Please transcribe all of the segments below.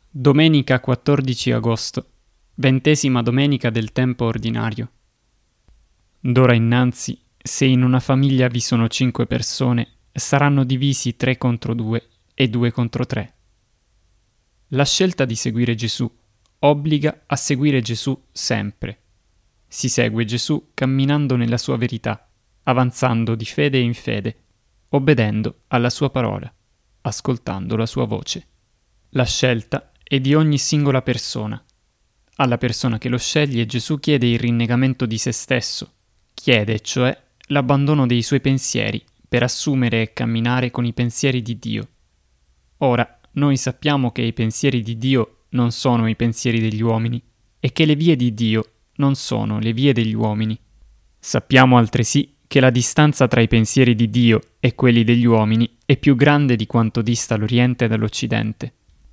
Domenica 14 agosto, 20ª domenica del tempo ordinario. D'ora innanzi, se in una famiglia vi sono 5 persone, saranno divisi 3 contro 2 e 2 contro 3. La scelta di seguire Gesù obbliga a seguire Gesù sempre. Si segue Gesù camminando nella sua verità, avanzando di fede in fede, obbedendo alla sua parola, ascoltando la sua voce. La scelta è di ogni singola persona. Alla persona che lo sceglie Gesù chiede il rinnegamento di se stesso, chiede cioè l'abbandono dei suoi pensieri per assumere e camminare con i pensieri di Dio. Ora, noi sappiamo che i pensieri di Dio non sono i pensieri degli uomini e che le vie di Dio non sono le vie degli uomini. Sappiamo altresì che la distanza tra i pensieri di Dio e quelli degli uomini è più grande di quanto dista l'Oriente dall'Occidente.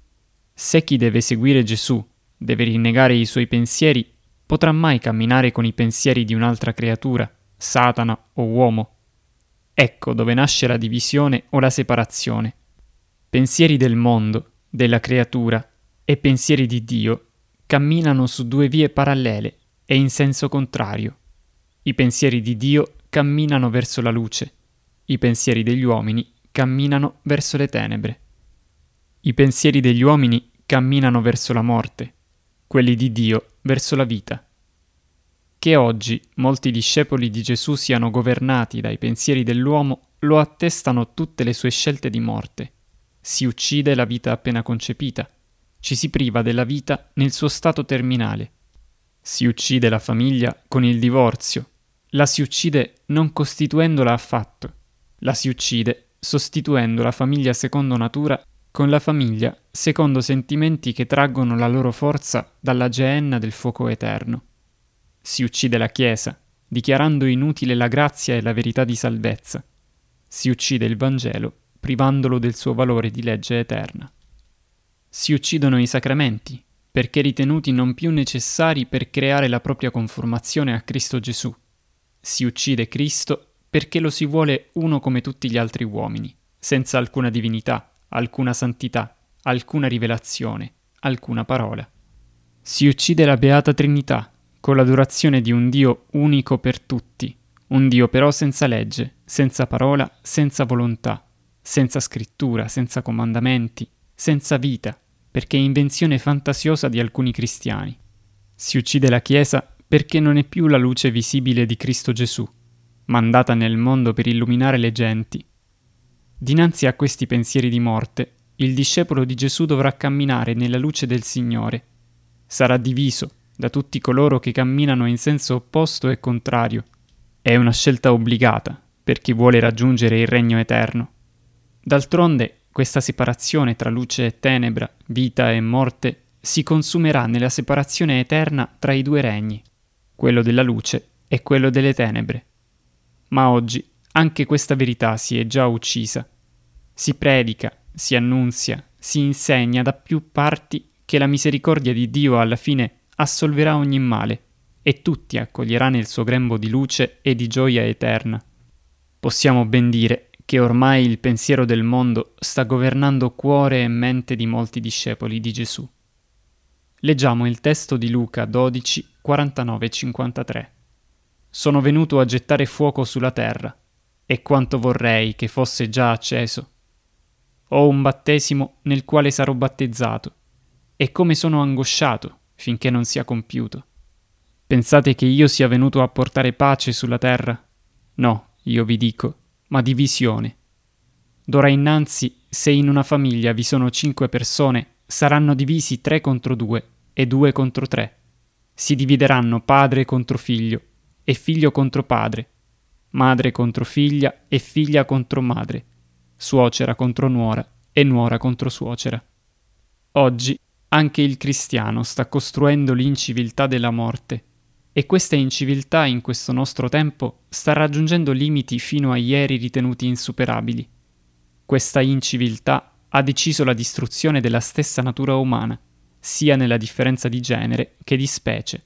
Se chi deve seguire Gesù deve rinnegare i suoi pensieri, potrà mai camminare con i pensieri di un'altra creatura, Satana o uomo? Ecco dove nasce la divisione o la separazione. Pensieri del mondo, della creatura e pensieri di Dio camminano su due vie parallele e in senso contrario. I pensieri di Dio camminano verso la luce, i pensieri degli uomini camminano verso le tenebre. I pensieri degli uomini camminano verso la morte, quelli di Dio verso la vita. Che oggi molti discepoli di Gesù siano governati dai pensieri dell'uomo lo attestano tutte le sue scelte di morte. Si uccide la vita appena concepita, ci si priva della vita nel suo stato terminale. Si uccide la famiglia con il divorzio, la si uccide non costituendola affatto, la si uccide sostituendo la famiglia secondo natura con la famiglia secondo sentimenti che traggono la loro forza dalla geenna del fuoco eterno. Si uccide la Chiesa, dichiarando inutile la grazia e la verità di salvezza. Si uccide il Vangelo, privandolo del suo valore di legge eterna. Si uccidono i sacramenti, perché ritenuti non più necessari per creare la propria conformazione a Cristo Gesù. Si uccide Cristo perché lo si vuole uno come tutti gli altri uomini, senza alcuna divinità, alcuna santità, alcuna rivelazione, alcuna parola. Si uccide la Beata Trinità, con l'adorazione di un Dio unico per tutti, un Dio però senza legge, senza parola, senza volontà, senza scrittura, senza comandamenti, senza vita, perché è invenzione fantasiosa di alcuni cristiani. Si uccide la Chiesa perché non è più la luce visibile di Cristo Gesù, mandata nel mondo per illuminare le genti. Dinanzi a questi pensieri di morte, il discepolo di Gesù dovrà camminare nella luce del Signore. Sarà diviso da tutti coloro che camminano in senso opposto e contrario. È una scelta obbligata per chi vuole raggiungere il regno eterno. D'altronde, questa separazione tra luce e tenebra, vita e morte, si consumerà nella separazione eterna tra i due regni, quello della luce e quello delle tenebre. Ma oggi anche questa verità si è già uccisa. Si predica, si annunzia, si insegna da più parti che la misericordia di Dio alla fine assolverà ogni male e tutti accoglieranno il suo grembo di luce e di gioia eterna. Possiamo ben dire che ormai il pensiero del mondo sta governando cuore e mente di molti discepoli di Gesù. Leggiamo il testo di Luca 12, 49-53. Sono venuto a gettare fuoco sulla terra, e quanto vorrei che fosse già acceso. Ho un battesimo nel quale sarò battezzato, e come sono angosciato finché non sia compiuto. Pensate che io sia venuto a portare pace sulla terra? No, io vi dico, ma divisione. D'ora innanzi, se in una famiglia vi sono 5 persone, saranno divisi 3 contro 2 e 2 contro 3. Si divideranno padre contro figlio e figlio contro padre, madre contro figlia e figlia contro madre, suocera contro nuora e nuora contro suocera. Oggi anche il cristiano sta costruendo l'inciviltà della morte, e questa inciviltà in questo nostro tempo sta raggiungendo limiti fino a ieri ritenuti insuperabili. Questa inciviltà ha deciso la distruzione della stessa natura umana, sia nella differenza di genere che di specie.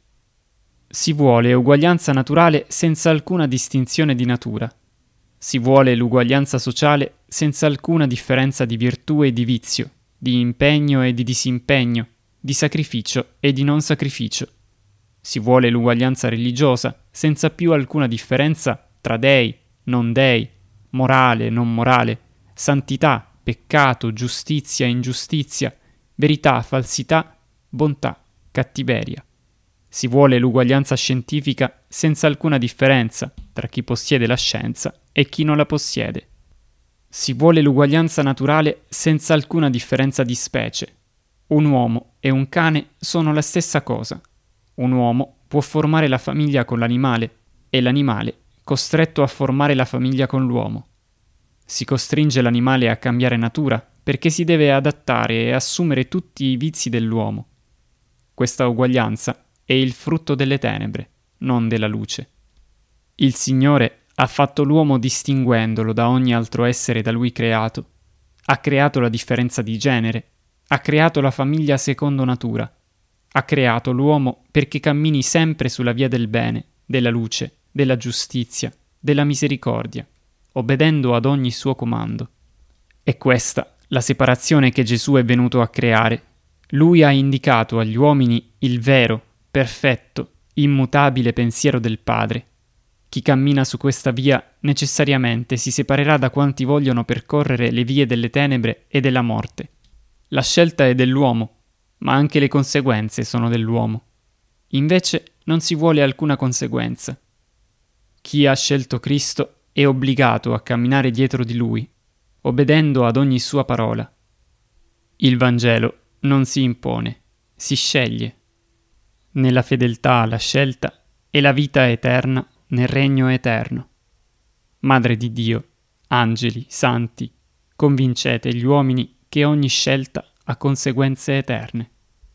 Si vuole uguaglianza naturale senza alcuna distinzione di natura. Si vuole l'uguaglianza sociale senza alcuna differenza di virtù e di vizio, di impegno e di disimpegno, di sacrificio e di non sacrificio. Si vuole l'uguaglianza religiosa, senza più alcuna differenza tra dei, non dei, morale, non morale, santità, peccato, giustizia, ingiustizia, verità, falsità, bontà, cattiveria. Si vuole l'uguaglianza scientifica senza alcuna differenza tra chi possiede la scienza e chi non la possiede. Si vuole l'uguaglianza naturale senza alcuna differenza di specie. Un uomo e un cane sono la stessa cosa. Un uomo può formare la famiglia con l'animale e l'animale costretto a formare la famiglia con l'uomo. Si costringe l'animale a cambiare natura perché si deve adattare e assumere tutti i vizi dell'uomo. Questa uguaglianza è il frutto delle tenebre, non della luce. Il Signore ha fatto l'uomo distinguendolo da ogni altro essere da lui creato. Ha creato la differenza di genere. Ha creato la famiglia secondo natura. Ha creato l'uomo perché cammini sempre sulla via del bene, della luce, della giustizia, della misericordia, obbedendo ad ogni suo comando. È questa la separazione che Gesù è venuto a creare. Lui ha indicato agli uomini il vero, perfetto, immutabile pensiero del Padre. Chi cammina su questa via necessariamente si separerà da quanti vogliono percorrere le vie delle tenebre e della morte. La scelta è dell'uomo, ma anche le conseguenze sono dell'uomo. Invece non si vuole alcuna conseguenza. Chi ha scelto Cristo è obbligato a camminare dietro di Lui, obbedendo ad ogni sua parola. Il Vangelo non si impone, si sceglie. Nella fedeltà alla scelta è la vita eterna nel regno eterno. Madre di Dio, angeli, santi, convincete gli uomini che ogni scelta ha conseguenze eterne.